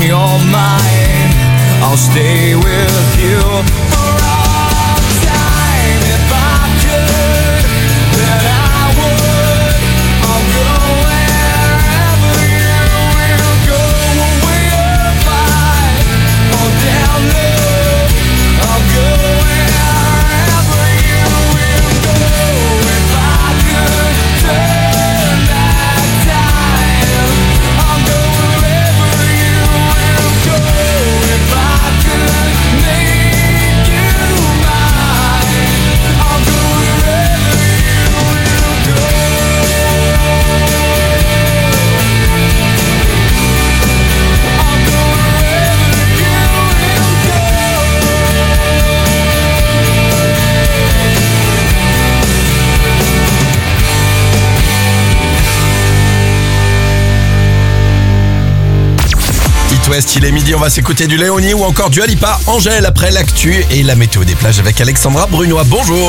your mind. I'll stay with you for all time. If I could, then I would. I'll go wherever you will go. Way up high or down low, I'll go wherever you will go. If I could turn back time, I'll go wherever you will go. If I could make you mine, I'll go wherever you will go. I'll go wherever you will go. It West, il est midi, on va s'écouter du Léonie ou encore du Alipa. Angèle après l'actu et la météo des plages avec Alexandra Brunois. Bonjour.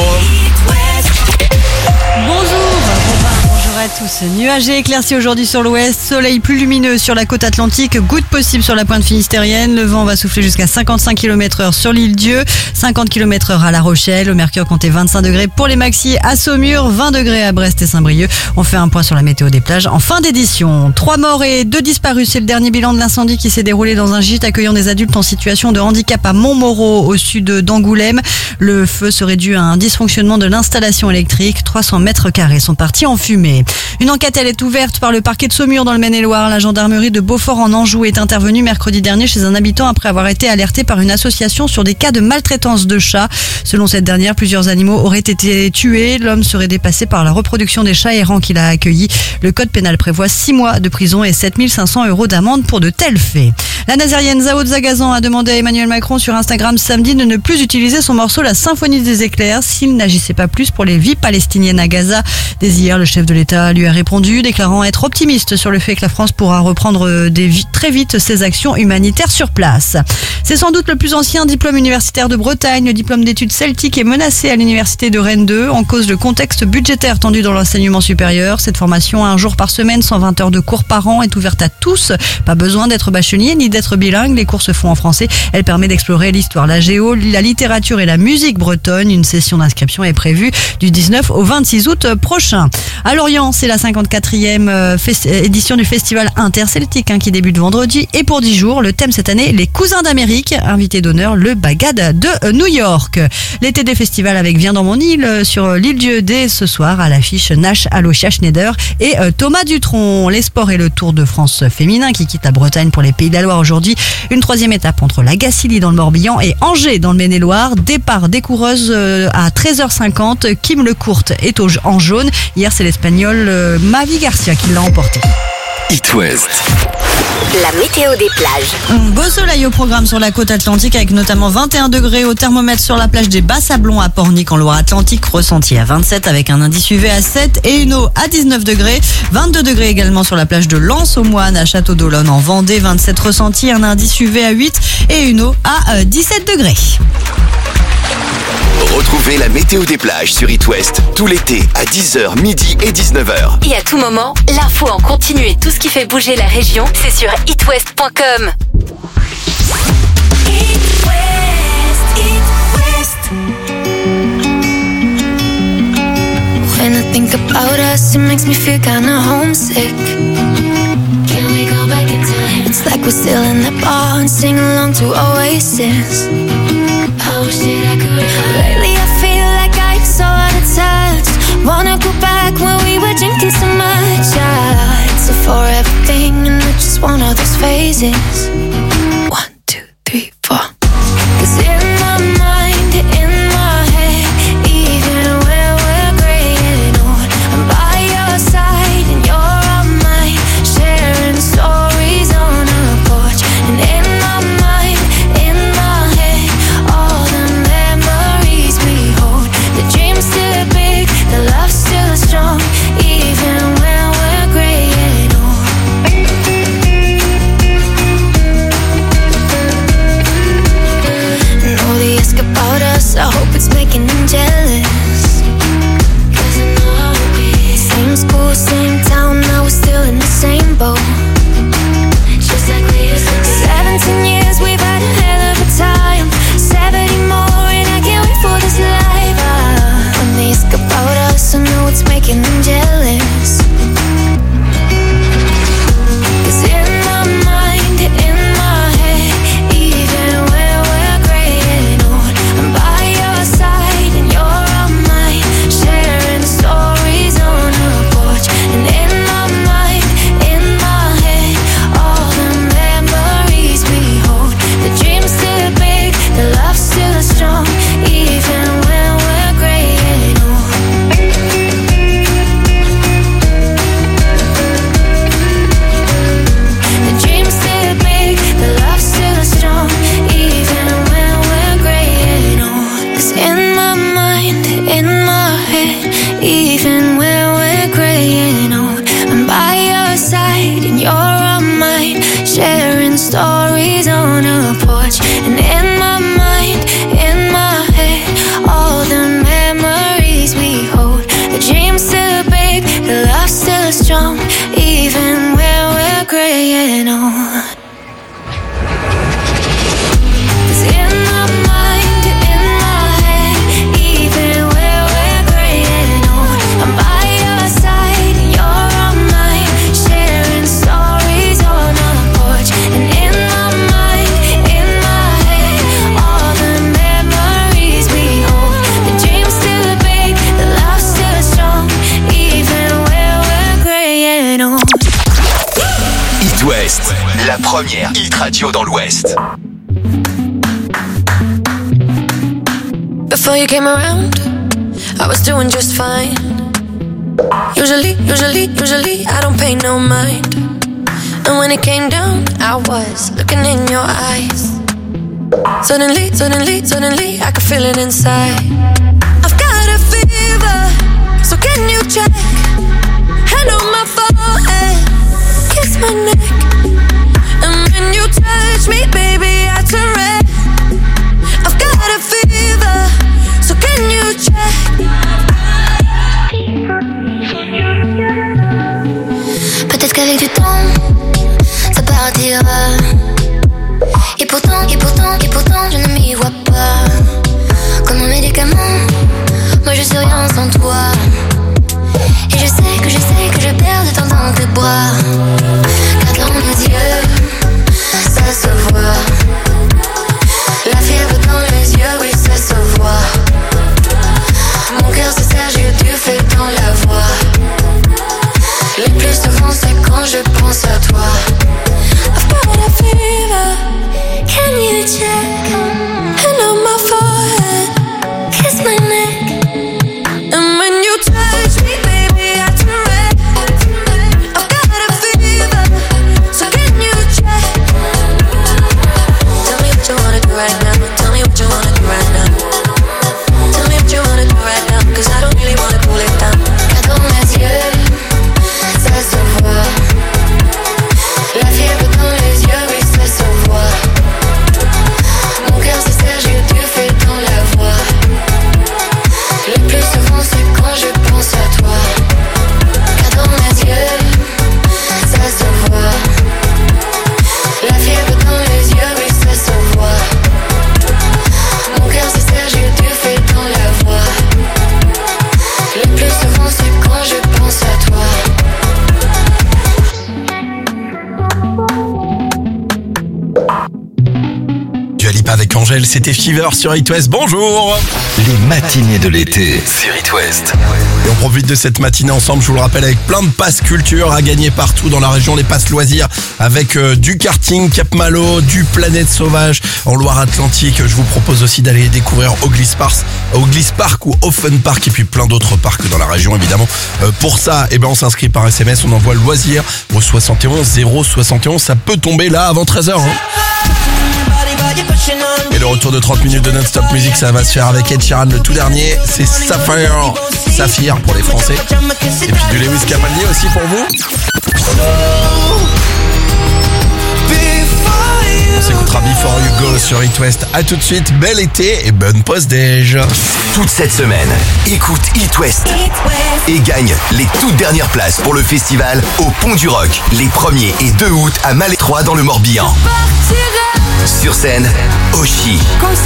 Bonjour à tous. Nuagé éclairci aujourd'hui sur l'ouest, soleil plus lumineux sur la côte atlantique, gouttes possibles sur la pointe finistérienne. Le vent va souffler jusqu'à 55 km/h sur l'île Dieu, 50 km/h à La Rochelle. Au mercure, comptez 25 degrés pour les maxis à Saumur, 20 degrés à Brest et Saint-Brieuc. On fait un point sur la météo des plages en fin d'édition. 3 morts et 2 disparus, c'est le dernier bilan de l'incendie qui s'est déroulé dans un gîte accueillant des adultes en situation de handicap à Montmoreau, au sud d'Angoulême. Le feu serait dû à un dysfonctionnement de l'installation électrique. 300 mètres carrés sont partis en fumée. Une enquête, elle est ouverte par le parquet de Saumur dans le Maine-et-Loire. La gendarmerie de Beaufort en Anjou est intervenue mercredi dernier chez un habitant après avoir été alerté par une association sur des cas de maltraitance de chats. Selon cette dernière, plusieurs animaux auraient été tués. L'homme serait dépassé par la reproduction des chats errants qu'il a accueillis. Le code pénal prévoit 6 mois de prison et 7 500 € d'amende pour de tels faits. La nazérienne Zao Zagazan a demandé à Emmanuel Macron sur Instagram samedi de ne plus utiliser son morceau La Symphonie des éclairs s'il n'agissait pas plus pour les vies palestiniennes à Gaza. Dès hier, le chef de l'État lui a répondu, déclarant être optimiste sur le fait que la France pourra reprendre très vite ses actions humanitaires sur place. C'est sans doute le plus ancien diplôme universitaire de Bretagne. Le diplôme d'études celtiques est menacé à l'université de Rennes 2 en cause le contexte budgétaire tendu dans l'enseignement supérieur. Cette formation, 1 jour par semaine, 120 heures de cours par an, est ouverte à tous. Pas besoin d'être bachelier ni d'être bilingue. Les cours se font en français. Elle permet d'explorer l'histoire, la géo, la littérature et la musique bretonne. Une session d'inscription est prévue du 19 au 26 août prochain. À Lorient, c'est la 54e édition du festival interceltique qui débute vendredi. Et pour 10 jours, le thème cette année, les cousins d'Amérique. Invité d'honneur, le Bagad de New York. L'été des festivals avec Viens dans mon île sur l'île Dieu dès ce soir à l'affiche Nash, Alocia Schneider et Thomas Dutronc. Les sports et le Tour de France féminin qui quitte la Bretagne pour les Pays de la Loire aujourd'hui. Une 3e étape entre la Gacilly dans le Morbihan et Angers dans le Maine-et-Loire. Départ des coureuses à 13h50. Kim Lecourt est en jaune. Hier, c'est l'Espagnol Mavi Garcia qui l'a emporté. It West. La météo des plages. Beau soleil au programme sur la côte atlantique avec notamment 21 degrés au thermomètre sur la plage des Bas-Sablons à Pornic en Loire-Atlantique, ressenti à 27 avec un indice UV à 7 et une eau à 19 degrés. 22 degrés également sur la plage de Lens aux Moines à Château-d'Olonne en Vendée, 27 ressenti, un indice UV à 8 et une eau à 17 degrés. Retrouvez la météo des plages sur It West tout l'été à 10h, midi et 19h. Et à tout moment, l'info en continu et tout ce qui fait bouger la région, c'est sur itwest.com. When I think about us, it makes me feel kinda homesick. Can we go back in time? It's like we're still in that bar and sing along to Oasis. I wish that I could. Lately I feel like I'm so out of touch. Wanna go back when we were drinking so much. It's a forever thing and it's just one of those phases. 1, 2, 3, 4. 'Cause in my mind, in my head, even when we're gray and old, I'm by your side and you're on mine, sharing stories on a porch. And in my mind, in my head, all the memories we hold. The dream's still big, the love's still strong, even when we're gray and old. sharing stories on a porch. And in my mind, in my head, all the memories we hold. The dreams still big, the love still strong, even when we're graying old. West, la première hit radio dans l'Ouest. Before you came around, I was doing just fine. Usually, I don't pay no mind. And when it came down, I was looking in your eyes. Suddenly, I could feel it inside. I've got a fever, so can you check? Hand on my forehead, kiss my neck. And when you touch me, baby, I turn red. I've got a fever, so can you check? Peut-être qu'avec du temps, ça partira. Et pourtant, je ne m'y vois pas. Comme un médicament, moi je suis rien sans toi. Et je sais que je perds de temps dans tes bras. Car dans mes yeux, ça se voit. La fièvre dans les yeux, oui ça se voit. Mon cœur se serre, j'ai du feu dans la voix. Le plus souvent c'est quand je pense à toi. I've got a fever, can you check? Hand on my forehead, kiss my neck. And when you touch me, baby, I turn red. I've got a fever, so can you check? Tell me what you wanna do right now. Tell me what you wanna do right now. Tell me what you wanna do right now, 'cause I don't really wanna cool it down. Car dans mes yeux, ça se voit. La fièvre dans les yeux, oui ça se voit. Mon cœur se serre, j'ai du feu dans la voix. Le plus souvent c'est quand je pense à toi. Car dans mes yeux, ça se voit. La fièvre dans les yeux, oui ça se voit. Mon cœur se serre, j'ai du feu dans la voix. Le plus souvent c'est quand je pense à toi. Dua Lipa avec Angèle, c'était Fever sur It West. Bonjour. Les matinées de l'été sur It West. Et on profite de cette matinée ensemble, je vous le rappelle, avec plein de passes culture à gagner partout dans la région, les passes loisirs avec du karting Cap Malo, du Planète Sauvage en Loire-Atlantique. Je vous propose aussi d'aller découvrir Oglis Park ou Offen Park et puis plein d'autres parcs dans la région évidemment. Pour ça, on s'inscrit par SMS, on envoie le loisir au 71 071, ça peut tomber là avant 13h. Et le retour de 30 minutes de non-stop musique, ça va se faire avec Ed Sheeran. Le tout dernier, c'est Saphir pour les Français. Et puis du Lewis Capaldi aussi pour vous. On s'écoutera Before You Go sur It West. A tout de suite, bel été et bonne pause déj. Toute cette semaine, écoute It West et gagne les toutes dernières places pour le festival au Pont du Rock les 1er et 2 août à Malétroit dans le Morbihan. Sur scène, Oshi,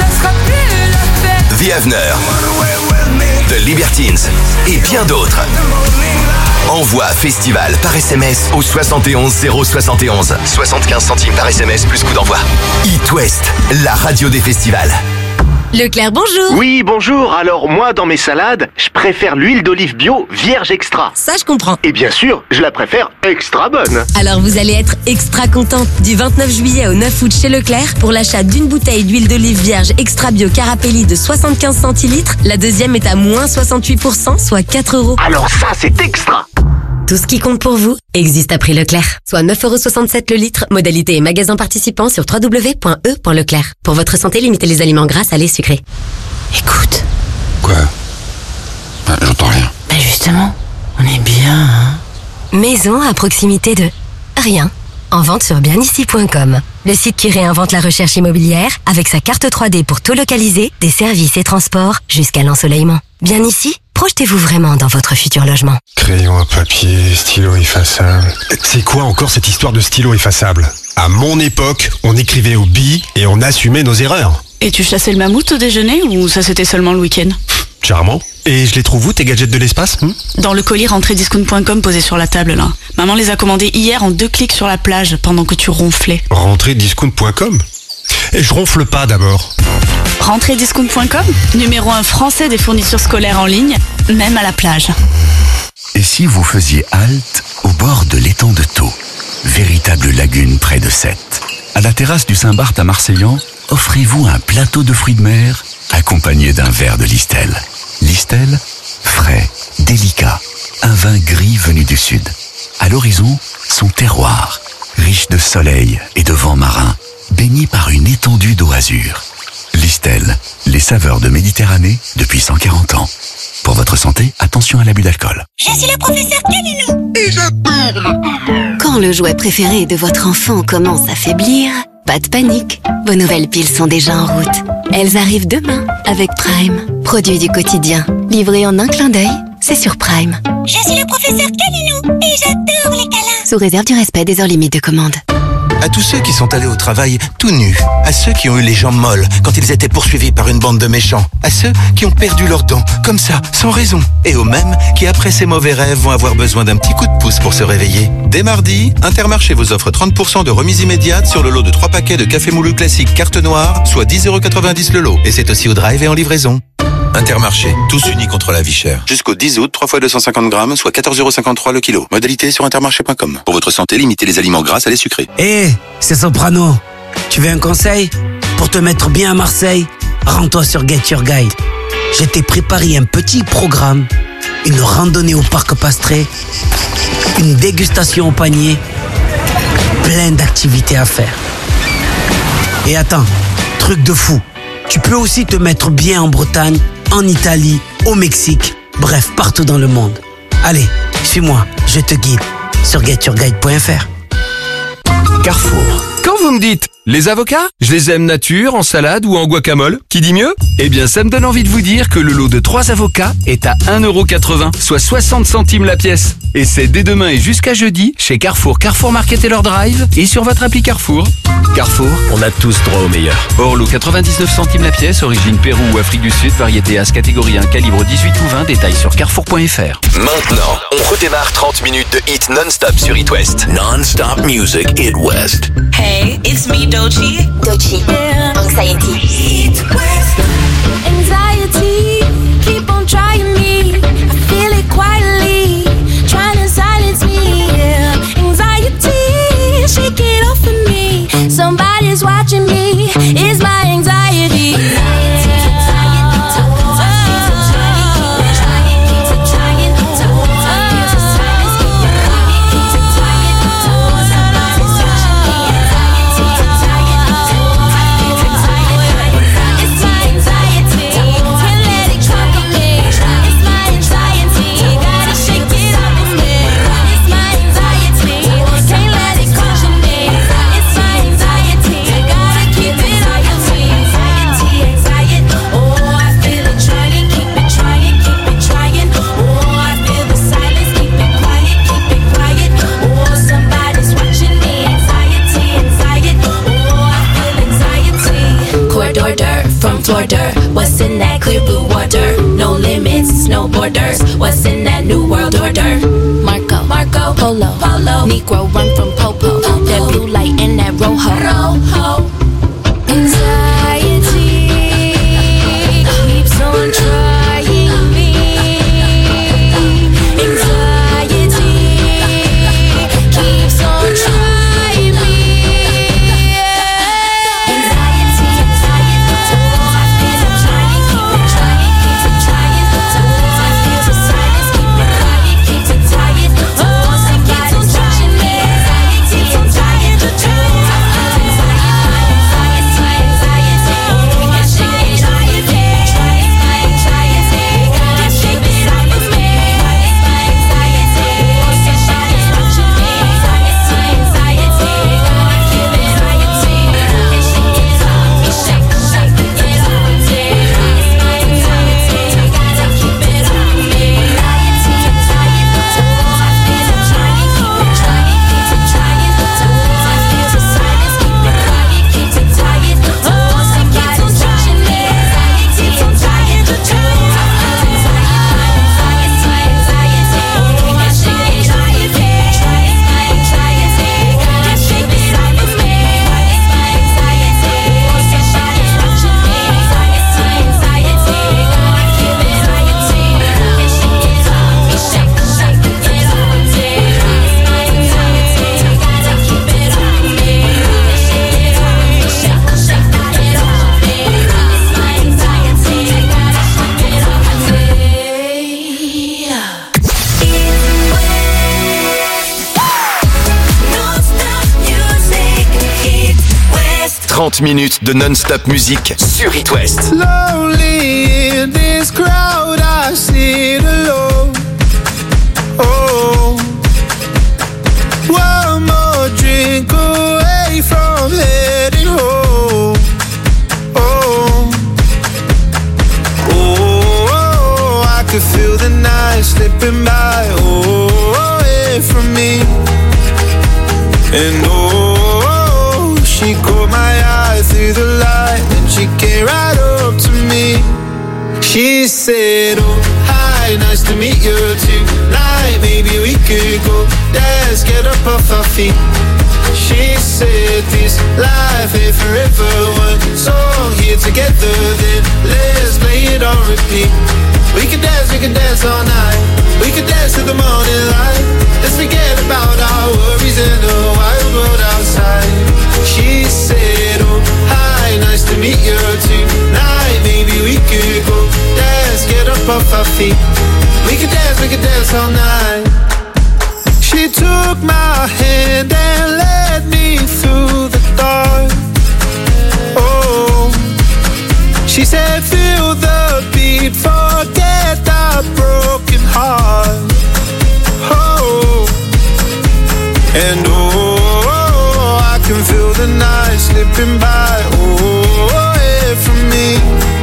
The Avener, The Libertines et bien d'autres. Envoie festival par SMS au 71 071. 75 centimes par SMS plus coût d'envoi. It West, la radio des festivals. Leclerc, bonjour. Oui, bonjour. Alors moi, dans mes salades, je préfère l'huile d'olive bio vierge extra. Ça, je comprends. Et bien sûr, je la préfère extra bonne. Alors vous allez être extra content. Du 29 juillet au 9 août chez Leclerc, pour l'achat d'une bouteille d'huile d'olive vierge extra bio Carapelli de 75 centilitres, la deuxième est à moins 68%, soit 4 €. Alors ça, c'est extra. Tout ce qui compte pour vous existe à prix Leclerc. Soit 9,67 € le litre. Modalité et magasin participant sur www.e.leclerc. Pour votre santé, limitez les aliments gras, salés, sucrés. Écoute. Quoi? J'entends rien. Justement, on est bien, hein. Maison à proximité de rien. en vente sur bienici.com. Le site qui réinvente la recherche immobilière avec sa carte 3D pour tout localiser, des services et transports jusqu'à l'ensoleillement. Bien ici, projetez-vous vraiment dans votre futur logement. Crayon à papier, stylo effaçable. C'est quoi encore cette histoire de stylo effaçable? À mon époque, on écrivait au billes et on assumait nos erreurs. Et tu chassais le mammouth au déjeuner ou ça c'était seulement le week-end? Charmant. Et je les trouve où tes gadgets de l'espace? Dans le colis rentrediscount.com posé sur la table là. Maman les a commandés hier en 2 clics sur la plage pendant que tu ronflais. Rentrediscount.com? Et je ronfle pas d'abord. Rentrediscount.com, numéro 1 français des fournitures scolaires en ligne, même à la plage. Et si vous faisiez halte au bord de l'étang de Thau, véritable lagune près de Sète? À la terrasse du Saint-Barth à Marseillan, offrez-vous un plateau de fruits de mer accompagné d'un verre de Listel. Listel, frais, délicat, un vin gris venu du sud. À l'horizon, son terroir, riche de soleil et de vent marin, baigné par une étendue d'eau azur. Listel, les saveurs de Méditerranée depuis 140 ans. Pour votre santé, attention à l'abus d'alcool. Je suis le professeur Canino et j'adore. Quand le jouet préféré de votre enfant commence à faiblir, pas de panique, vos nouvelles piles sont déjà en route. Elles arrivent demain avec Prime. Produit du quotidien, livré en un clin d'œil, c'est sur Prime. Je suis le professeur Canino et j'adore les câlins. Sous réserve du respect des heures limites de commande. À tous ceux qui sont allés au travail tout nus, à ceux qui ont eu les jambes molles quand ils étaient poursuivis par une bande de méchants, à ceux qui ont perdu leurs dents, comme ça, sans raison, et aux mêmes qui, après ces mauvais rêves, vont avoir besoin d'un petit coup de pouce pour se réveiller. Dès mardi, Intermarché vous offre 30% de remise immédiate sur le lot de 3 paquets de café moulu classique carte noire, soit 10,90€ le lot. Et c'est aussi au drive et en livraison. Intermarché, tous unis contre la vie chère. Jusqu'au 10 août, 3 fois 250 grammes, soit 14,53€ le kilo. Modalité sur intermarché.com. Pour votre santé, limitez les aliments gras à les sucrés. C'est Soprano. Tu veux un conseil? Pour te mettre bien à Marseille, rends-toi sur Get Your Guide. Je t'ai préparé un petit programme, une randonnée au parc Pastré, une dégustation au panier, plein d'activités à faire. Et attends, truc de fou, tu peux aussi te mettre bien en Bretagne, en Italie, au Mexique, bref, partout dans le monde. Allez, suis-moi, je te guide sur getyourguide.fr. Carrefour. Quand vous me dites les avocats, je les aime nature, en salade ou en guacamole, qui dit mieux? Eh bien, ça me donne envie de vous dire que le lot de 3 avocats est à 1,80€, soit 60 centimes la pièce. Et c'est dès demain et jusqu'à jeudi chez Carrefour, Carrefour Market et leur drive et sur votre appli Carrefour. Carrefour, on a tous droit au meilleur. Orlo 99 centimes la pièce, origine Pérou ou Afrique du Sud, variété As catégorie 1, calibre 18 ou 20, détails sur carrefour.fr. Maintenant, on redémarre 30 minutes de hit non-stop sur It West. Non-stop music It West. Hey, it's me, Doechii. Doechii. Yeah. Anxiety. It West. Anxiety, keep on trying me. I feel it quietly, trying to silence me. Yeah. Anxiety, shake it off of me. Somebody's watching me. It's my anxiety. What's in that clear blue water? No limits, no borders. What's in that new world order? Marco, Polo, Negro run from Popo. That blue light and that rojo. Anxiety keeps on trying me. Anxiety keeps on trying me. 30 minutes de non-stop musique sur It West. Lonely in this crowd, I sit alone. Oh, one more drink away from heading home. Oh, I could feel the night slipping by, away from me. And she caught my eye through the light, and she came right up to me. She said, oh, hi, nice to meet you tonight. Maybe we could go dance, get up off our feet. She said this life ain't forever, one song here together, then let's play it on repeat. We can dance all night. We can dance till the morning light. Let's forget about our worries in the wild world outside. She said, oh, hi, nice to meet you tonight. Maybe we could go dance, get up off our feet. We can dance all night. She took my hand and led me through the dark. Oh, she said, feel the beat, forget the broken heart. Oh, and I can feel the night slipping by, away from me.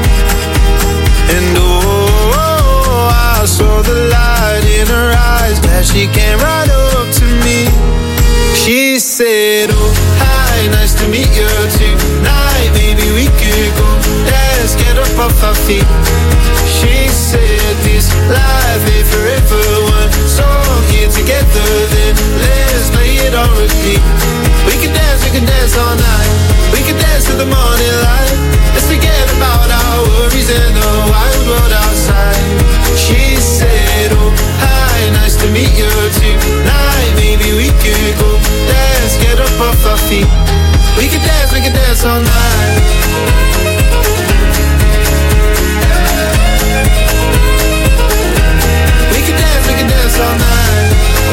And I saw the light in her eyes, glad she came right up to me. She said, oh, hi, nice to meet you tonight. Maybe we could go dance, get up off our feet. She said this life ain't forever, one song here together, then let's play it on repeat. We can dance all night. We can dance till the morning light. Let's forget about our worries and the wild world outside. She said, oh, hi, nice to meet you tonight. Maybe we could go dance, get up off our feet. We can dance all night. We can dance all night.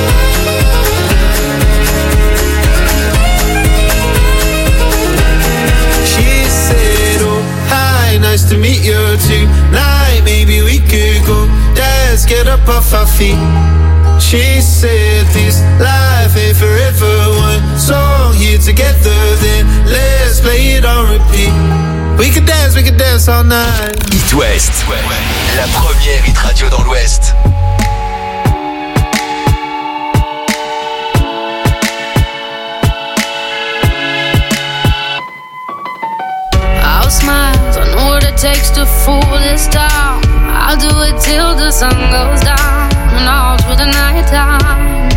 She said, oh, hi, nice to meet you tonight. Maybe we could go dance, get up off our feet. She said this life ain't forever, one song here together, then let's play it on repeat. We can dance all night. It West, la première hit radio dans l'Ouest. I'll smile, I know what it takes to fool this town. I'll do it till the sun goes down and all through the night time.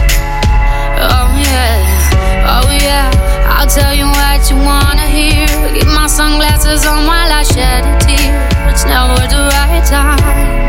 Oh yeah, I'll tell you what you wanna hear. Keep my sunglasses on while I shed a tear. It's never the right time.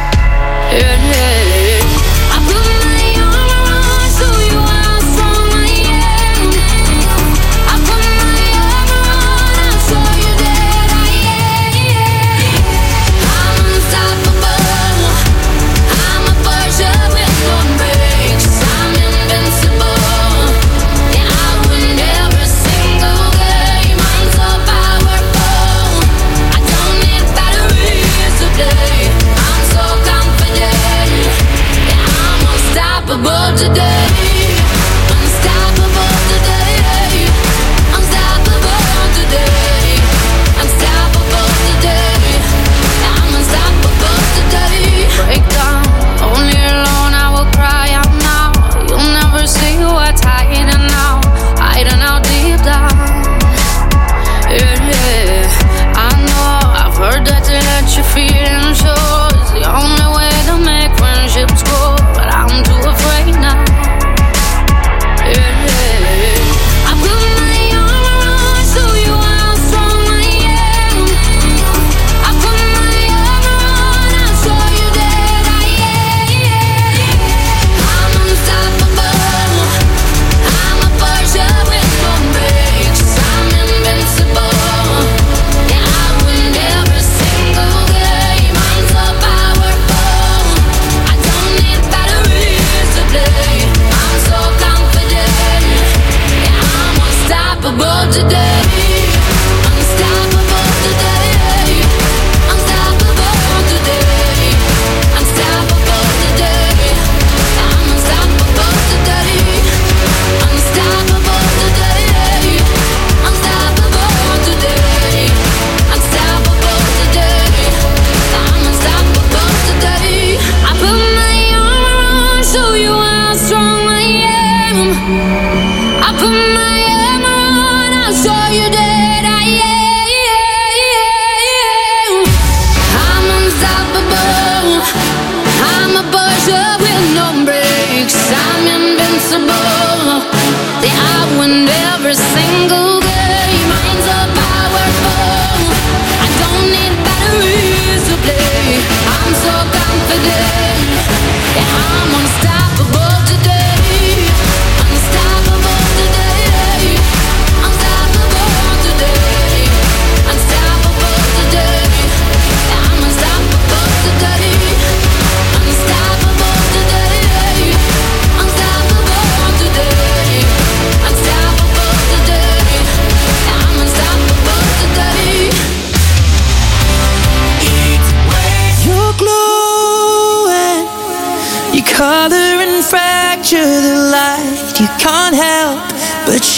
Yeah. I put my arm around so you how strong I am. I put my arm around and show you that I am. I'm unstoppable. I'm a virgin with no brakes. I'm invincible. Yeah, I win every single game. I'm so powerful. I don't need batteries today. I'm so confident. Yeah, I'm unstoppable today. Unstoppable today. Unstoppable today. Unstoppable today. I'm unstoppable today. Break down, only alone I will cry out now. You'll never see what's hiding out deep down. Yeah, I know, I've heard that to let your feelings show is the only way to make friendships grow, but I'm too afraid now. Yeah, I put my arm around so you how strong I am. I put my arm around and show you that I am. I'm unstoppable. I'm a virgin with no brakes. I'm invincible. Yeah, I win every single game. I'm so powerful. I don't need batteries to play. I'm so confident. Yeah, I'm unstoppable today.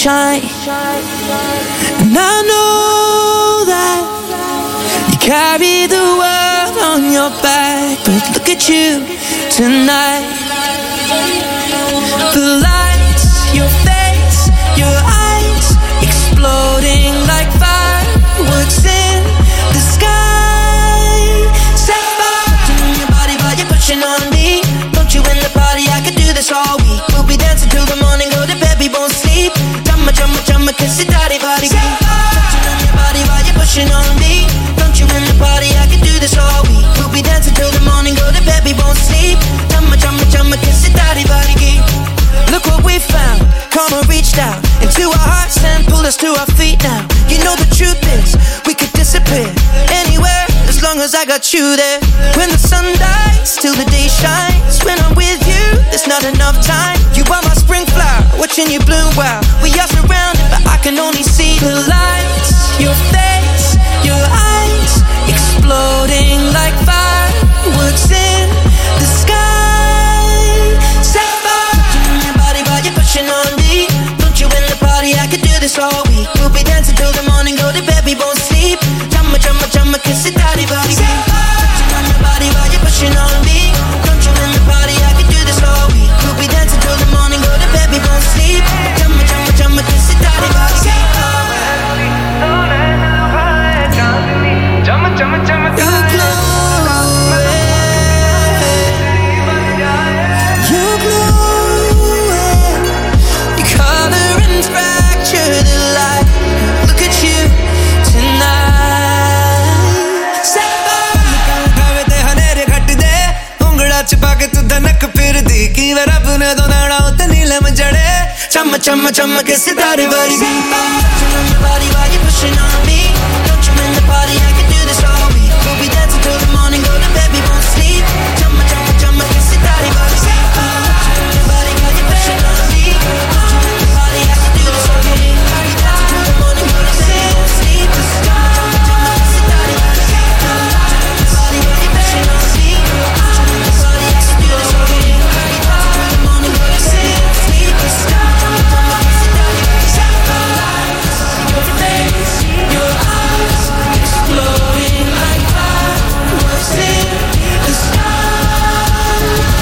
shine. And I know that you carry the world on your back, but look at you tonight. The lights, your face, your eyes, exploding like fireworks in the sky. Set fire to your body while you're pushing on me. Don't you in the party, I could do this all week. We'll be dancing till the morning, go to bed, we won't sleep. Jumma, jumma, jumma, kiss it, daddy, body. Touching on your body while you're pushing on me. Don't you in the party, I could do this all week. We'll be dancing till the morning, go to bed, we won't sleep. Jumma, jumma, jumma, kiss it, daddy, body. Look what we found, karma reached out into our hearts and pulled us to our feet now. You know the truth is, we could disappear anywhere as long as I got you there. When the sun dies, till the day shines. When I'm with you, there's not enough time. You are my spring flower, watching you bloom wild. We are surrounded, but I can only see the lights. Your face, your eyes, exploding like fireworks in the sky. Set fire to your body while you're pushing on me. Don't you in the party, I could do this all week. We'll be dancing till the morning, go to bed, we won't sleep. Jumma, jumma, jumma, kiss it, daddy, body. Touching on your body while you're pushing on me. Don't you in the party, I could do this all week. We'll be dancing till the morning, go to bed, we won't sleep. Jumma, jumma, jumma, kiss it, daddy, body. Jumma, jumma, jumma, Chumma, chumma, chumma, kiss it, daddy, body. Touching on your body while you're pushing on me. Don't you in the party, I can do this all week. We'll be dancing till the morning, go to bed, we won't sleep. Chumma, chumma, chumma, kiss it, daddy, body. Touching on your body while you're pushing on me. Don't you in the party, I can do this all week. We'll be dancing till the morning, go to bed, we won't sleep. Chumma, chumma, kiss it, daddy, body. Touching on your body while you're pushing on me. Don't you in the party, I can do this all week. We'll be dancing till the morning, go to bed, we won't sleep. Exploding like fireworks in the sky.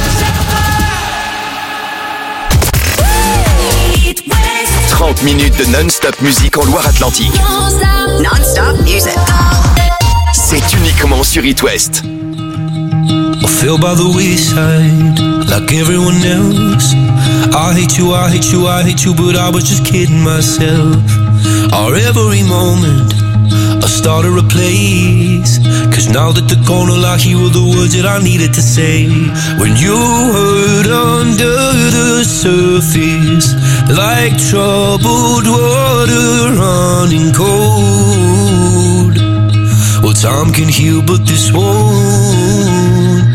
30 minutes de non-stop musique en Loire-Atlantique. Non-stop music. C'est uniquement sur It West. I fell by the wayside like everyone else. I hate you, I hate you, I hate you, but I was just kidding myself. Our every moment I started a place, 'cause now that they're gone, all I hear were the words that I needed to say. When you hurt under the surface, like troubled water running cold. Well, time can heal, but this won't.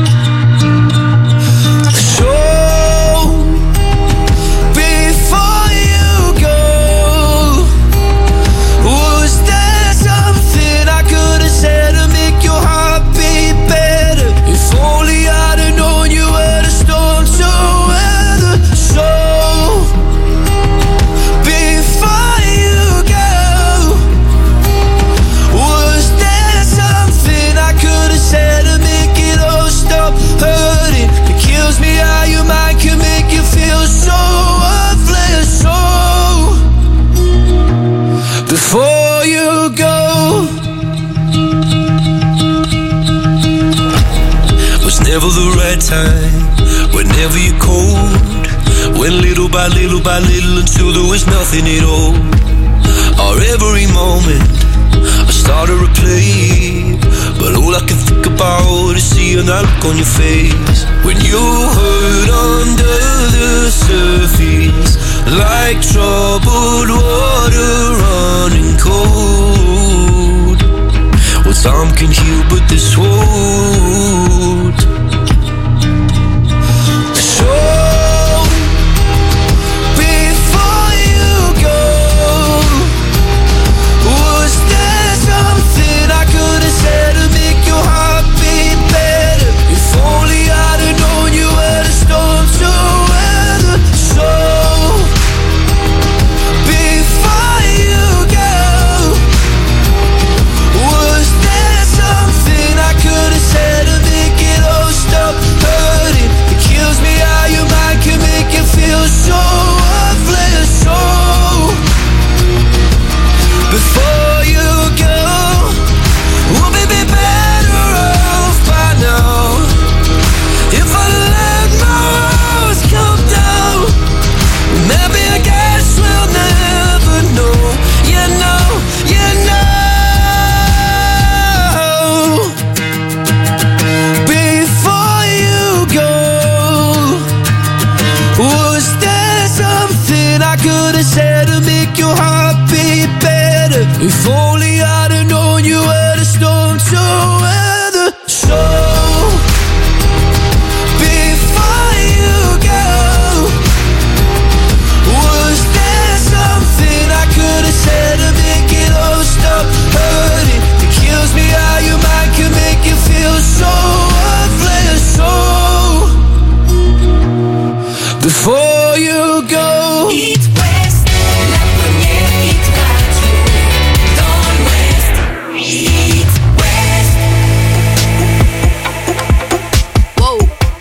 Before you go, was never the right time, whenever you're cold. Went little by little by little until there was nothing at all. Our every moment I started to play, but all I can think about is seeing that look on your face. When you hurt under the surface, like troubled water running cold. Well, time can heal, but this won't. So, before you go, was there something I could have said to make your heart beat better? If only I'd have known you were the storm to weather. So, your heart beat better. If only I'd have known you were the storm to weather. So before you go, was there something I could have said to make it all stop hurting? It kills me how your mind can make you feel so worthless. So before you go, It West, la première hit radio dans l'Ouest. It West. Wow.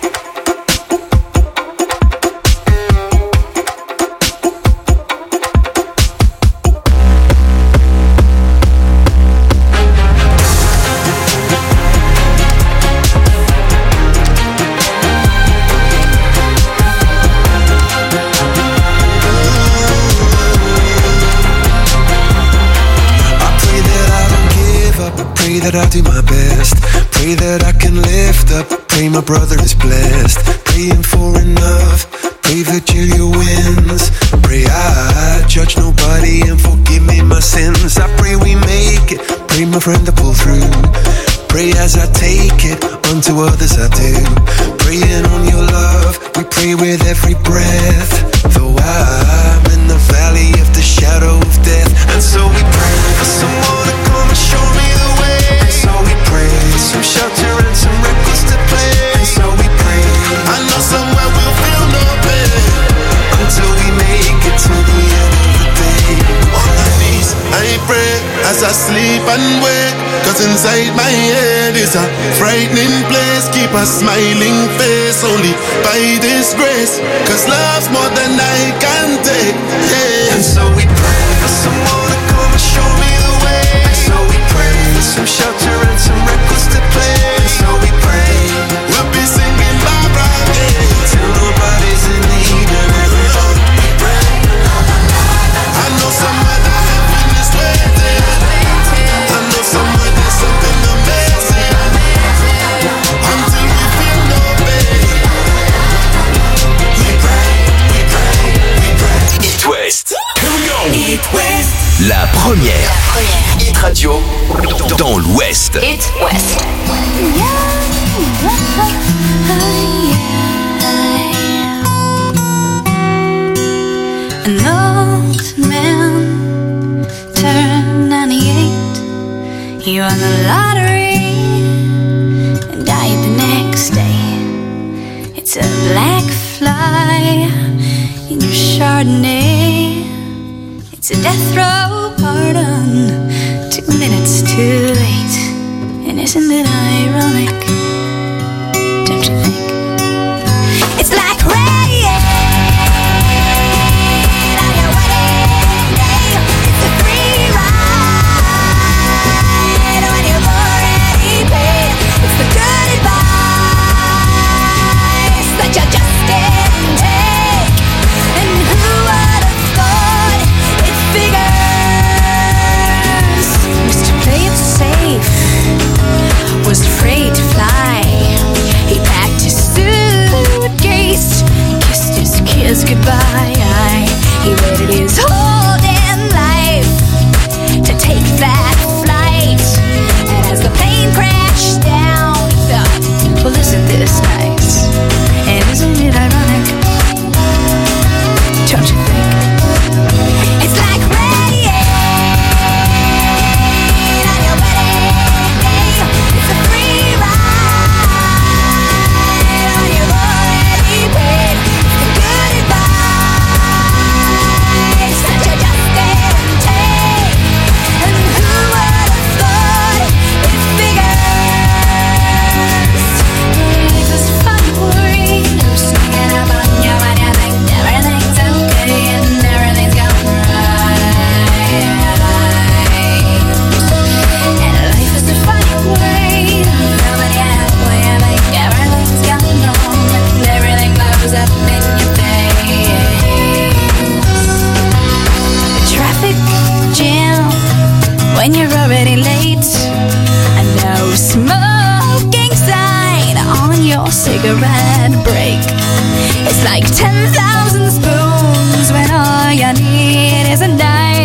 Pray that I'll do my best. Pray that I can lift up. Pray my brother is blessed. Praying for enough. Pray Virgilia wins. Pray I judge nobody and forgive me my sins. I pray we make it. Pray my friend to pull through. Pray as I take it. Unto others I do. Praying on your love. We pray with every breath. Though I'm in the valley of the shadow of death. And so we pray for someone to come and show me the way. And so we pray some shelter and some records to play. And so we pray I know somewhere we'll feel no pain until we make it to the end of the day. On my knees I pray as I sleep and wake. Cause inside my head is a frightening place. Keep a smiling face only by this grace. Cause love's more than I can take, yeah. And so we pray for someone to come and show me the way. And so we pray for some shelter and some records to play. And so we pray we'll be singing Barbara Gay till nobody's in need. And everybody we pray. I know somewhere that heaven is waiting. I know somewhere there's something amazing. Until we feel no pain. We pray, we pray, we pray. It West. Here we go. It West. La première. Hit radio dans l'Ouest. It West. An old man turned 98. He won the lottery and died the next day. It's a black fly in your Chardonnay. It's a death row pardon, 2 minutes too late. And isn't it ironic? Don't you think? It's like rain on your wedding day. It's a free ride when you've already paid. It's the good advice that you just didn't take. And who would have thought it figures? Used to play it safe, was afraid to fly. He packed his suitcase, kissed his kids goodbye. He waited his whole damn life to take that flight. And as the plane crashed down, he thought, well, isn't this nice? And isn't it ironic? Don't you think? It's like rain on your wedding day. It's a free ride when you've already paid. The good advice that you just didn't take. And who would have thought it figures? Life is funny, boring. Who's singing about you when you think everything's okay and everything's going right? And life is a funny way. Nobody halfway, I think everything's going wrong and everything blows up in your face. The traffic jam when you're already late. A no smoking sign on your cigarette break. It's like 10,000 spoons when all you need is a knife.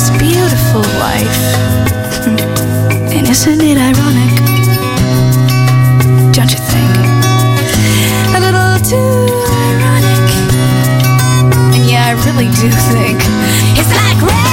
this beautiful life. And isn't it ironic? Don't you think? A little too ironic. And yeah, I really do think it's like rain.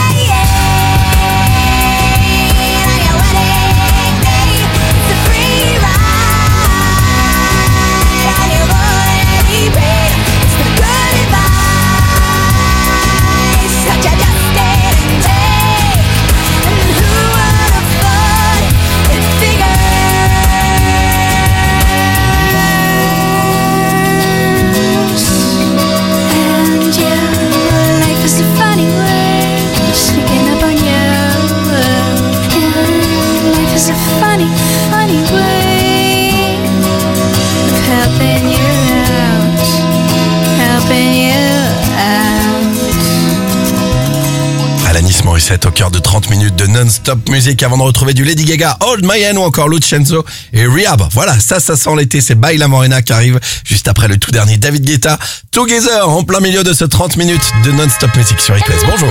Alanis Morissette au cœur de 30 minutes de non-stop musique avant de retrouver du Lady Gaga, Old Mayen ou encore Lucenzo et Rehab. Voilà, ça sent l'été, c'est Baila Morena qui arrive juste après le tout dernier David Guetta. Together en plein milieu de ce 30 minutes de non-stop musique sur Equals. Bonjour.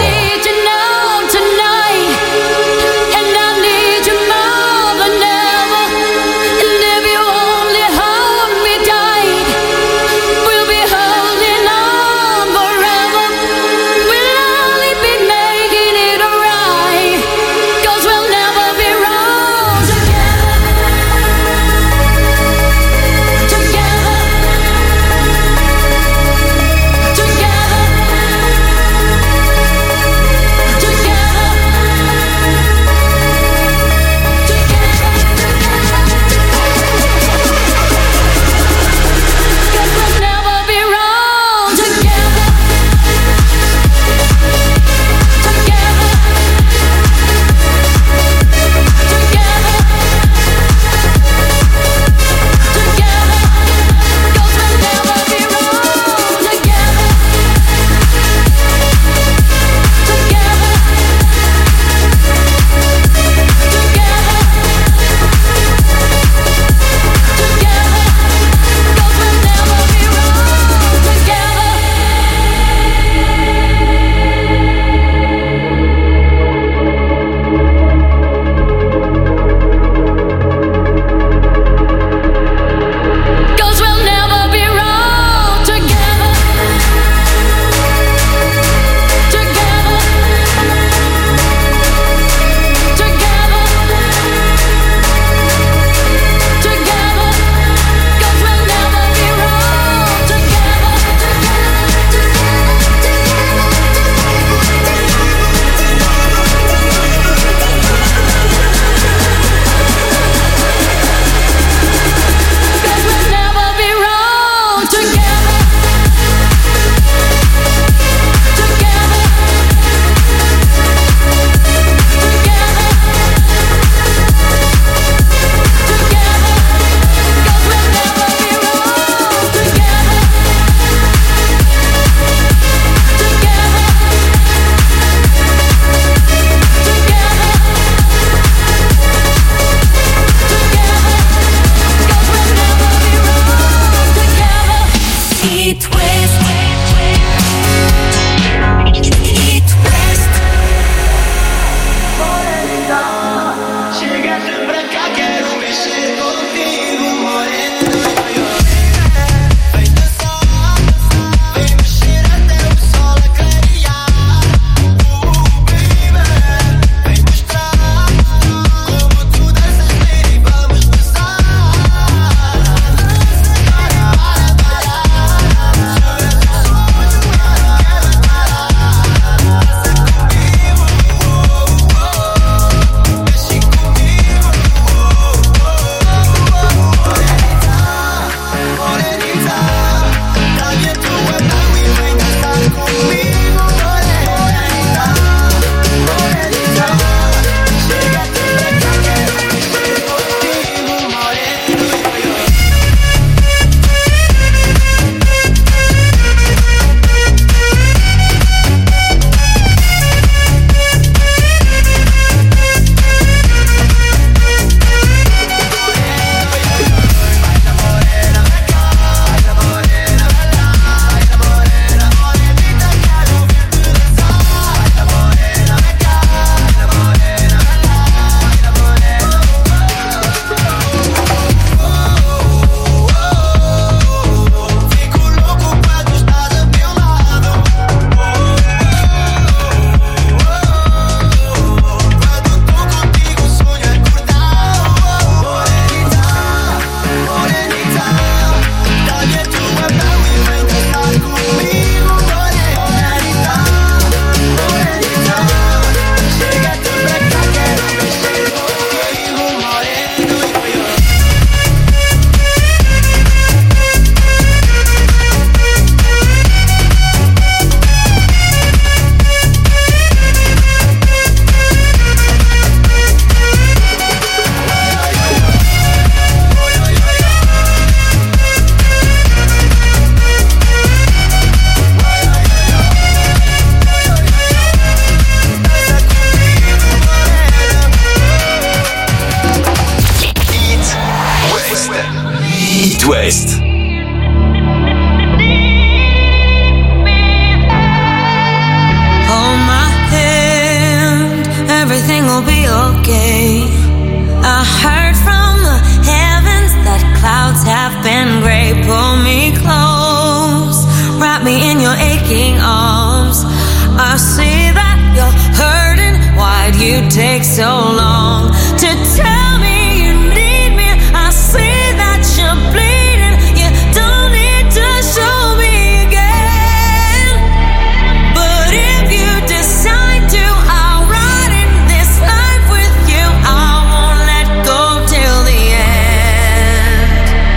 pull me close, wrap me in your aching arms. I see that you're hurting. Why'd you take so long to tell me you need me? I see that you're bleeding. You don't need to show me again. But if you decide to, I'll ride in this life with you. I won't let go till the end.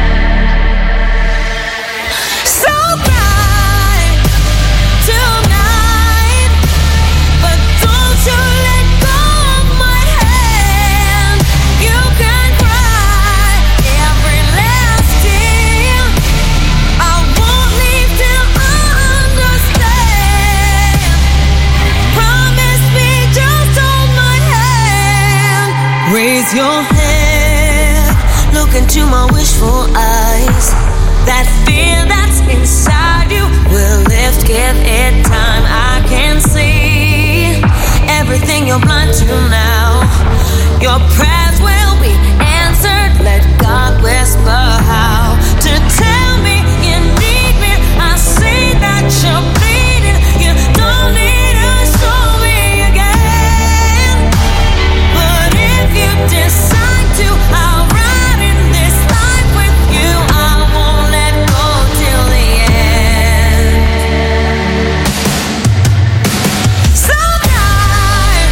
So cry tonight, but don't you let go of my hand. You can cry every last tear. I won't leave till I understand. Promise me, just hold my hand. Raise your head, look into my wishful eyes. That fear that's inside you will lift, give it time. I can see everything you're blind to now. Your prayers will be answered. Let God whisper how to tell me you need me. I see that you're bleeding. You don't need to show me again. But if you decide to, I'll ride in this life with you. I won't let go till the end. So die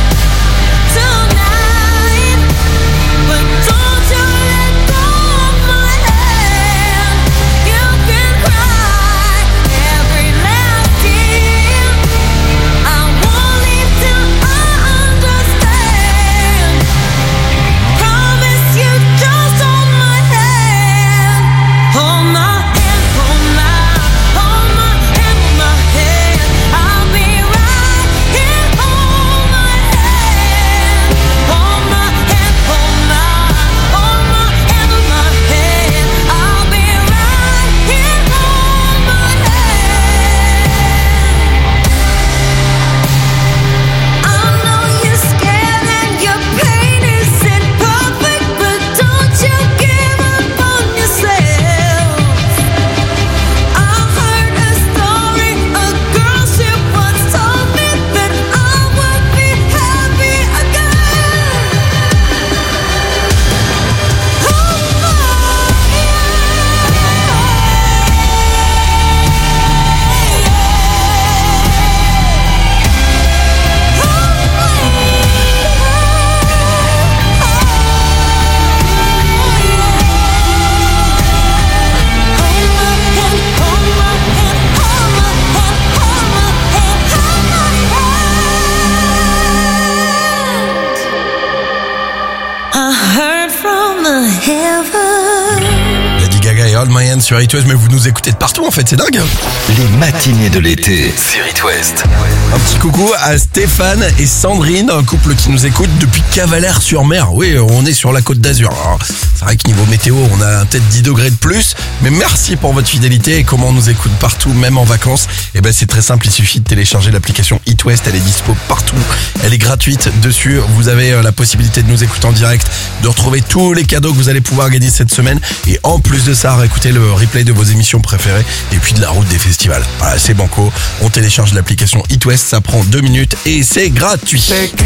tonight, but don't you let go of my hand. You can cry every last tear. I won't leave till I understand. Promise you, just hold my hand. Hold my hand, hold my hand, hold my hand. I'll be right here. Hold my hand, hold my hand, hold my hand, hold my hand. I'll be right here. Hold my hand. I know you're scared and your pain isn't perfect, but don't you give up on yourself. I heard a story, a girl she once told me that I would be happy again. I heard from the heaven. Lady Gaga et Hold My Hand sur It West, mais vous nous écoutez de partout en fait, c'est dingue. Les matinées de l'été sur It West. Un petit coucou à Stéphane et Sandrine, un couple qui nous écoute depuis Cavalère-sur-Mer. Oui, on est sur la Côte d'Azur. Alors, c'est vrai que niveau météo, on a peut-être 10 degrés de plus, mais merci pour votre fidélité et comment on nous écoute partout, même en vacances. Et ben c'est très simple, il suffit de télécharger l'application It West, elle est dispo partout. Elle est gratuite dessus, vous avez la possibilité de nous écouter en direct, de retrouver tous les cadeaux que vous allez pouvoir gagner cette semaine et en plus de ça, réécouter le replay de vos émissions préférées et puis de la route des festivals. Voilà, c'est banco, on télécharge l'application It West, ça prend 2 minutes et c'est gratuit.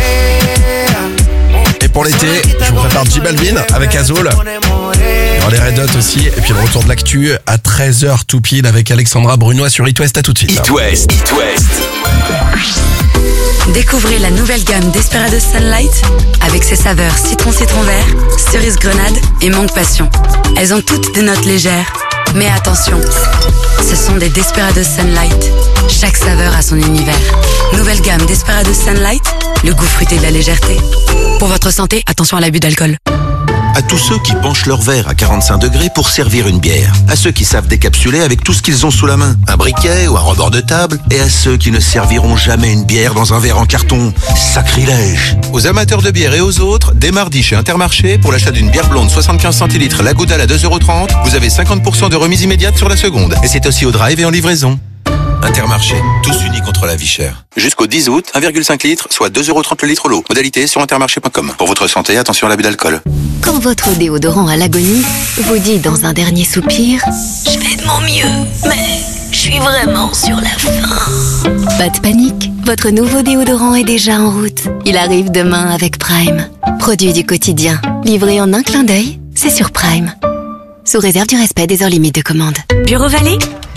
Et pour l'été, je vous prépare J Balvin avec Azul. Il y aura les Red Hot aussi. Et puis le retour de l'actu à 13h tout pile avec Alexandra Brunois sur It West. À tout de suite. It West, It West. Découvrez la nouvelle gamme Desperados Sunlight avec ses saveurs citron vert, cerise grenade et mangue passion. Elles ont toutes des notes légères. Mais attention, ce sont des Desperados Sunlight. Chaque saveur a son univers. Nouvelle gamme Desperados Sunlight, le goût fruité de la légèreté. Pour votre santé, attention à l'abus d'alcool. À tous ceux qui penchent leur verre à 45 degrés pour servir une bière. À ceux qui savent décapsuler avec tout ce qu'ils ont sous la main. Un briquet ou un rebord de table. Et à ceux qui ne serviront jamais une bière dans un verre en carton. Sacrilège. Aux amateurs de bière et aux autres, dès mardi chez Intermarché, pour l'achat d'une bière blonde 75 centilitres, la Goudal à 2,30 €, vous avez 50% de remise immédiate sur la seconde. Et c'est aussi au drive et en livraison. Intermarché, tous unis contre la vie chère. Jusqu'au 10 août, 1,5 litre, soit 2,30€ le litre l'eau. Modalité sur intermarché.com. Pour votre santé, attention à l'abus d'alcool. Quand votre déodorant à l'agonie vous dit dans un dernier soupir « Je fais de mon mieux, mais je suis vraiment sur la fin ». Pas de panique, votre nouveau déodorant est déjà en route. Il arrive demain avec Prime. Produit du quotidien, livré en un clin d'œil, c'est sur Prime. Sous réserve du respect des heures limites de commande. Bureau Vallée ?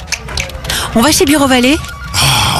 On va chez Bureau Vallée ? Encore ?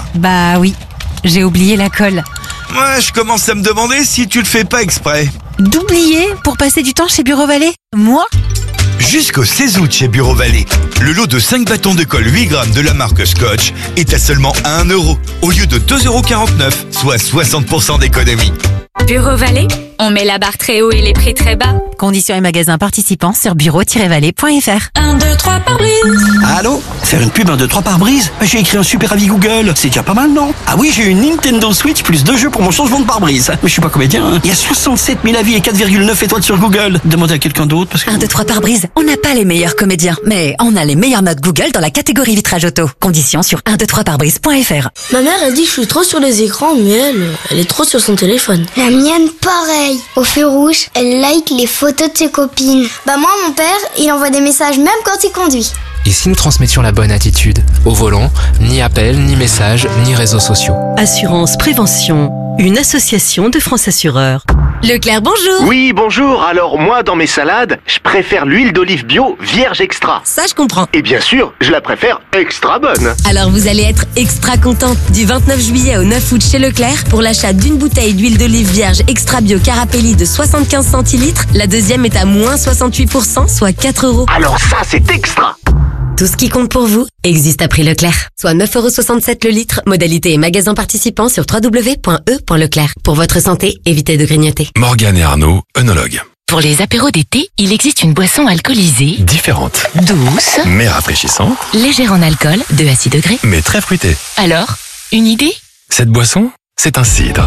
Bah oui, j'ai oublié la colle. Ouais, je commence à me demander si tu le fais pas exprès. D'oublier pour passer du temps chez Bureau Vallée ? Moi ? Jusqu'au 16 août chez Bureau Vallée, le lot de 5 bâtons de colle 8 grammes de la marque Scotch est à seulement 1€ au lieu de 2,49€, soit 60% d'économie. Bureau Vallée, on met la barre très haut et les prix très bas. Conditions et magasins participants sur bureau-vallée.fr. 1, 2, 3 par brise. Allô ? Faire une pub 1, 2, 3 par brise ? J'ai écrit un super avis Google. C'est déjà pas mal, non ? Ah oui, j'ai une Nintendo Switch plus 2 jeux pour mon changement de pare-brise. Mais je suis pas comédien, hein. Il y a 67 000 avis et 4,9 étoiles sur Google. Demandez à quelqu'un d'autre parce que... 1, 2, 3 par brise. On n'a pas les meilleurs comédiens, mais on a les meilleures notes Google dans la catégorie vitrage auto. Conditions sur 123parbrise.fr. Ma mère a dit que je suis trop sur les écrans, mais elle est trop sur son téléphone. La mienne, pareil. Au feu rouge, elle like les photos de ses copines. Bah moi, mon père, il envoie des messages même quand il conduit. Et si nous transmettions la bonne attitude ? Au volant, ni appel, ni messages, ni réseaux sociaux. Assurance Prévention, une association de France Assureurs. Leclerc, bonjour. Oui, bonjour. Alors, moi, dans mes salades, je préfère l'huile d'olive bio vierge extra. Ça, je comprends. Et bien sûr, je la préfère extra bonne. Alors, vous allez être extra content. Du 29 juillet au 9 août chez Leclerc, pour l'achat d'une bouteille d'huile d'olive vierge extra bio Carapelli de 75 centilitres, la deuxième est à moins 68%, soit 4€. Alors ça, c'est extra. Tout ce qui compte pour vous existe à prix Leclerc. Soit 9,67€ le litre. Modalité et magasin participants sur www.e.leclerc. Pour votre santé, évitez de grignoter. Morgane et Arnaud, œnologues. Pour les apéros d'été, il existe une boisson alcoolisée, Différente, douce, mais rafraîchissante, légère en alcool, de à 6 degrés. mais très fruitée. Alors, une idée ? Cette boisson, c'est un cidre.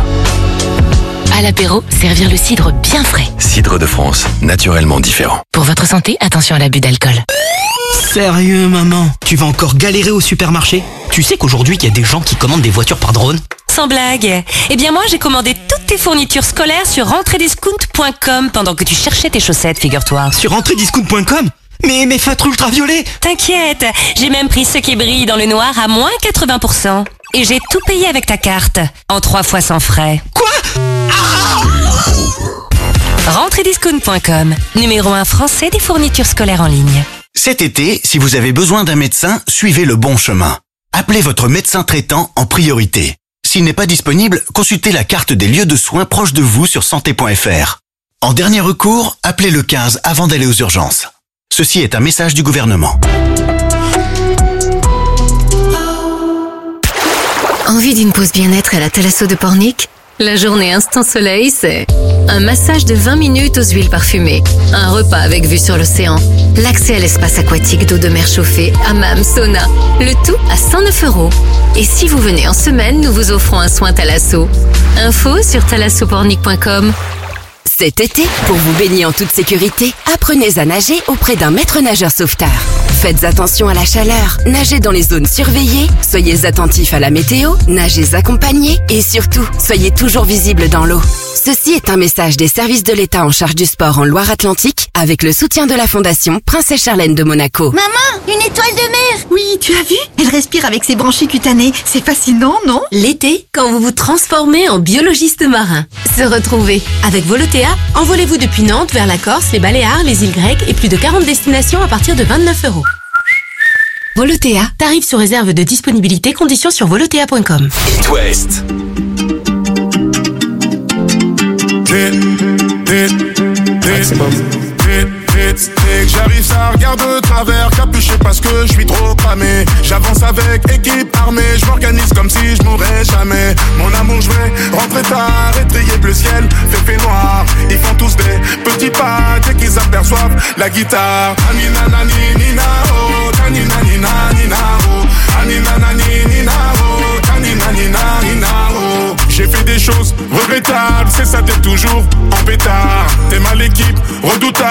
À l'apéro, servir le cidre bien frais. Cidre de France, naturellement différent. Pour votre santé, attention à l'abus d'alcool. Sérieux, maman? Tu vas encore galérer au supermarché? Tu sais qu'aujourd'hui, il y a des gens qui commandent des voitures par drone? Sans blague. Eh bien moi, j'ai commandé toutes tes fournitures scolaires sur rentrediscount.com pendant que tu cherchais tes chaussettes, figure-toi. Sur rentrediscount.com? Mais mes feutres ultraviolets! T'inquiète, j'ai même pris ceux qui brillent dans le noir à moins 80%. Et j'ai tout payé avec ta carte, en 3 fois sans frais. Quoi? Rentrediscount.com, numéro 1 français des fournitures scolaires en ligne. Cet été, si vous avez besoin d'un médecin, suivez le bon chemin. Appelez votre médecin traitant en priorité. S'il n'est pas disponible, consultez la carte des lieux de soins proches de vous sur santé.fr. En dernier recours, appelez le 15 avant d'aller aux urgences. Ceci est un message du gouvernement. Envie d'une pause bien-être à la Thalasso de Pornic? La journée Instant Soleil, c'est un massage de 20 minutes aux huiles parfumées, un repas avec vue sur l'océan, l'accès à l'espace aquatique d'eau de mer chauffée, hammam, sauna, le tout à 109 €. Et si vous venez en semaine, nous vous offrons un soin Thalasso. Info sur thalassopornic.com. Cet été, pour vous baigner en toute sécurité, apprenez à nager auprès d'un maître nageur sauveteur. Faites attention à la chaleur, nagez dans les zones surveillées, soyez attentifs à la météo, nagez accompagnés et surtout, soyez toujours visibles dans l'eau. Ceci est un message des services de l'État en charge du sport en Loire-Atlantique avec le soutien de la Fondation Princesse Charlène de Monaco. Maman, une étoile de mer! Oui, tu as vu? Elle respire avec ses branchies cutanées. C'est fascinant, non? L'été, quand vous vous transformez en biologiste marin. Se retrouver avec Volotea, envolez-vous depuis Nantes vers la Corse, les Baléares, les îles grecques et plus de 40 destinations à partir de 29 €. Volotea, tarif sous réserve de disponibilité, conditions sur volotea.com. It West. J'arrive, ça regarde de travers, capuché parce que je suis trop cramé. J'avance avec équipe armée, je m'organise comme si je mourrais jamais. Mon amour, je vais rentrer tard, étrier le ciel, fait noir. Ils font tous des petits pas dès qu'ils aperçoivent la guitare. Anina nani nina oh, tanina nina nina oh, anina nani nina oh, tanina nina nina oh. J'ai fait des choses regrettables, c'est ça d'être toujours en pétard. T'es mal l'équipe, redoutable, je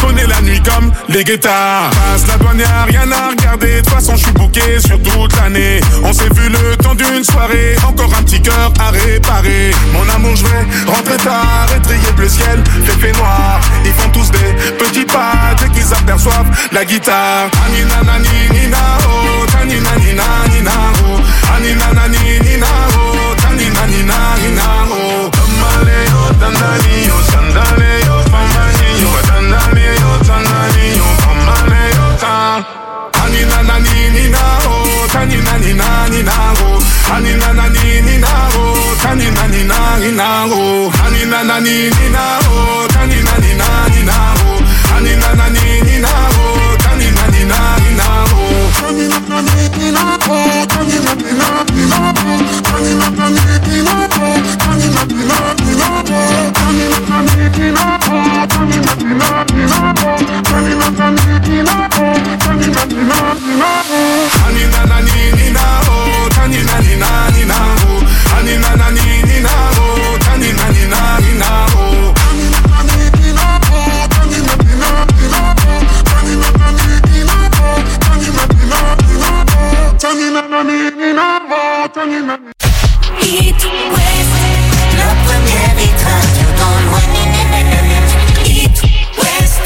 connais la nuit comme les guettards. Passe la douane, y'a rien à regarder. De toute façon, je suis booké sur toute l'année. On s'est vu le temps d'une soirée. Encore un petit cœur à réparer. Mon amour, je vais rentrer tard. Étrier bleu ciel, fait noir. Ils font tous des petits pas dès qu'ils aperçoivent la guitare. Anina nani nina oh, tanina nina nina oh. Anina nani nina oh, tanina nina nina oh. Tamaleo, tanalio, sandaleo, pamanio, tanaleo, tanalio, pamaleo, tan. Anina nani nina oh, tanina nina nina oh. Anina nani nina oh, tanina nina nina oh. Anina nani nina oh, tanina nina nina oh. Anina nani nina oh, tanina nina nina oh. Anina nani nina oh, tanina nina nina oh. Anina nani nina oh, tanina nina nina oh. Anina nani nina oh, tanina nina nina oh. Anina nani nina oh, tanina nina nina oh. Anina nani nina oh, tanina nina nina oh. Anina nani nina oh, tanina nina nina oh. Anina nani nina oh, tanina nina nina oh. Tanina nani nina oh, tanina nina nina oh. Tanina nani nina oh, tanina. It West, la première est radio dans le monde. It West.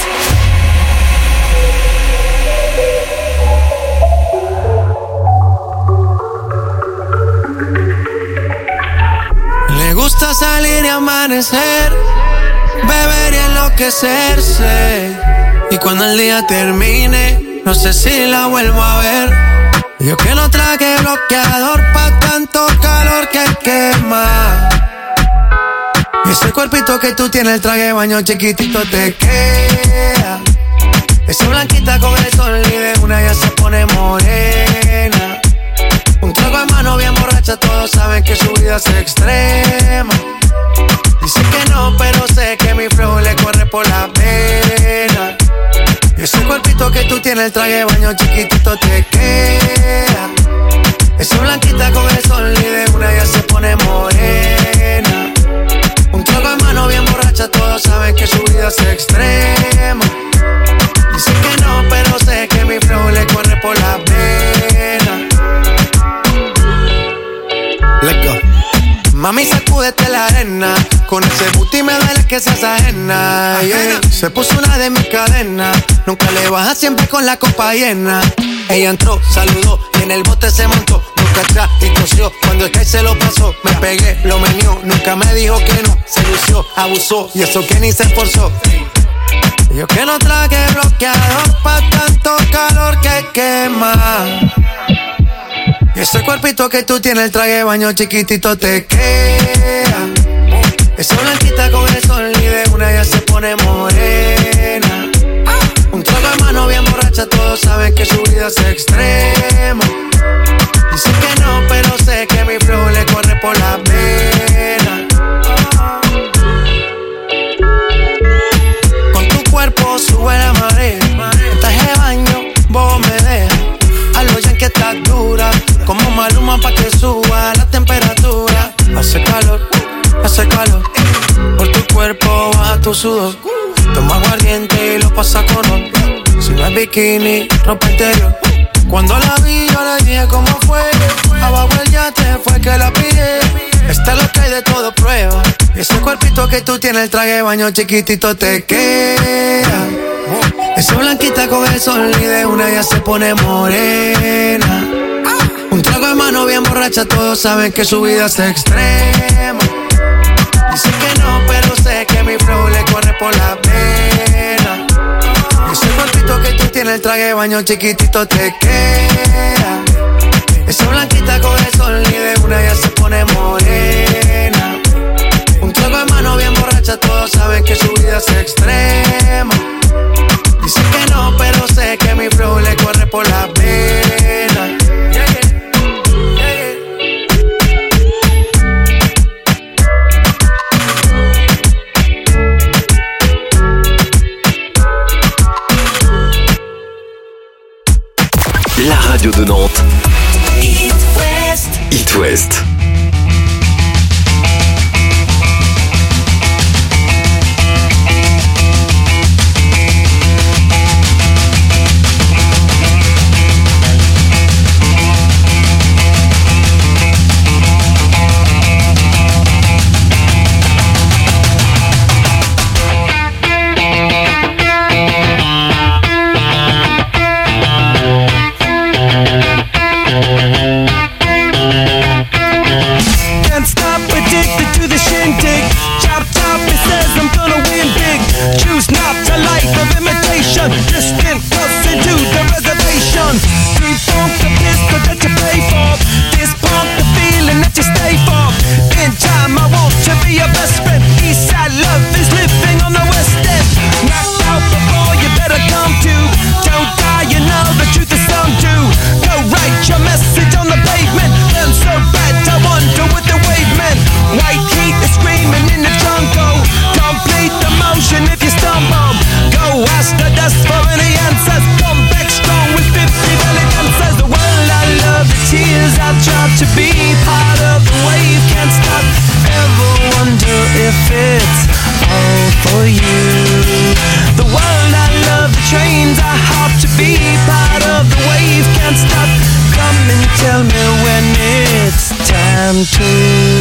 Le gusta salir y amanecer, beber y enloquecerse. Y cuando el día termine, no sé si la vuelvo a ver. Yo que no traje bloqueador pa' tanto calor que quema. Y ese cuerpito que tú tienes, el traje de baño chiquitito te queda. Esa blanquita con el sol y de una ya se pone morena. Un trago en mano bien borracha, todos saben que su vida es extrema. Dice que no, pero sé que mi flow le corre por la pena. Y ese cuerpito que tú tienes, el traje de baño chiquitito te queda. Esa blanquita con el sol y de una ya se pone morena. Un trago en mano bien borracha, todos saben que su vida es extrema. Dice que no, pero sé que mi flow le corre por la pena. Let's go. Mami, sacúdete la arena. Con ese booty me duele que seas ajena, yeah. Se puso una de mis cadenas. Nunca le baja, siempre con la copa llena. Ella entró, saludó y en el bote se montó. Nunca atrás y tosió. Cuando el que se lo pasó, me pegué, lo menió. Nunca me dijo que no, se lució, abusó. Y eso que ni se esforzó. Yo que no traje bloqueador pa' tanto calor que quema. Y ese cuerpito que tú tienes, el traje de baño chiquitito te queda. Esa blanquita con el sol y de una ya se pone morena. Un trago de mano bien borracha, todos saben que su vida es extrema. Dice que no, pero sé que mi flow le corre por la pena. Con tu cuerpo sube la marea. En traje de baño, vos me dejas. Hazlo ya que estás dura, como Maluma pa' que suba la temperatura. Hace calor, por tu cuerpo baja tu sudor. Toma aguardiente y lo pasa con ron. Si no es bikini, ropa interior. Cuando la vi yo le dije cómo fue. Abajo el yate fue que la pillé. Esta es lo que hay de todo prueba. Y ese cuerpito que tú tienes, el traje de baño chiquitito te queda. Esa blanquita con el sol y de una ya se pone morena. Un trago de mano bien borracha, todos saben que su vida es extrema. Dice que no, pero sé que mi flow le corre por la pena. Ese cuerpito que tú tienes, el traje de baño chiquitito te queda. Esa blanquita con el sol y de una ya se pone morena. Un trago de mano bien borracha, todos saben que su vida es extrema. Dice que no, pero sé que mi flow le corre por la pena. La radio de Nantes. It West. It West. hard to be part of the wave. Can't stop, ever wonder if it's all for you. The world I love, the trains are hard to be part of the wave. Can't stop, come and tell me when it's time to.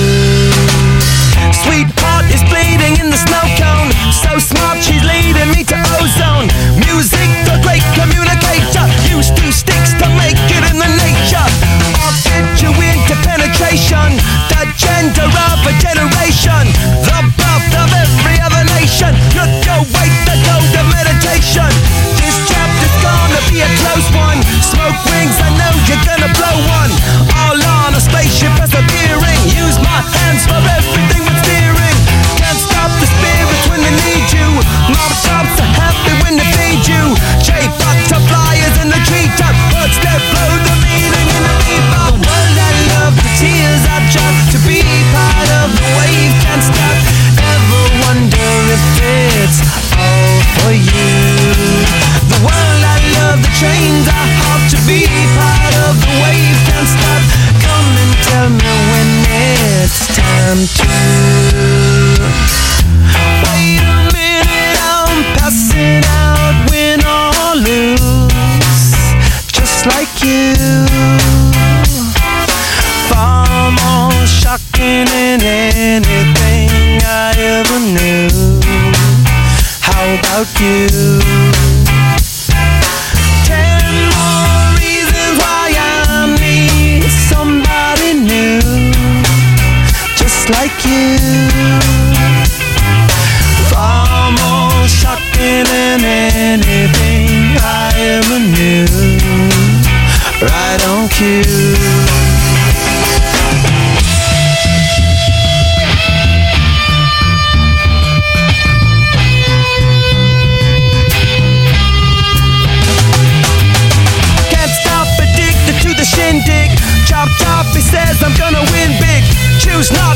Sweetheart is bleeding in the snow cone. So smart, she's leading me to ozone. Music, the great communicator. Used two sticks to make it in the nature. I'll get you into penetration. The gender of a generation. The birth of every other nation. Look your way to go to meditation. This chapter's gonna be a close one. Smoke rings, I know you're gonna blow one. All on a spaceship persevering. Use my hands for everything but steering. Can't stop the spirits when they need you. Mob tops are happy when they feed you. J butterflies in the treetop. Birds that blow the meaning in the bebop. The world I love, the tears I drop. To be part of the wave, can't stop. Ever wonder if it's all for you. The world I love, the trains are hard to be part of the wave, can't stop. Come and tell me when it's time to. Wait a minute, I'm passing out, win or lose, just like you. Far more shocking than anything I ever knew. How about you? 10 more reasons why I need somebody new, just like you. Far more shocking than anything I ever knew. Right on cue. Shindig, chop chop, he says I'm gonna win big. Choose not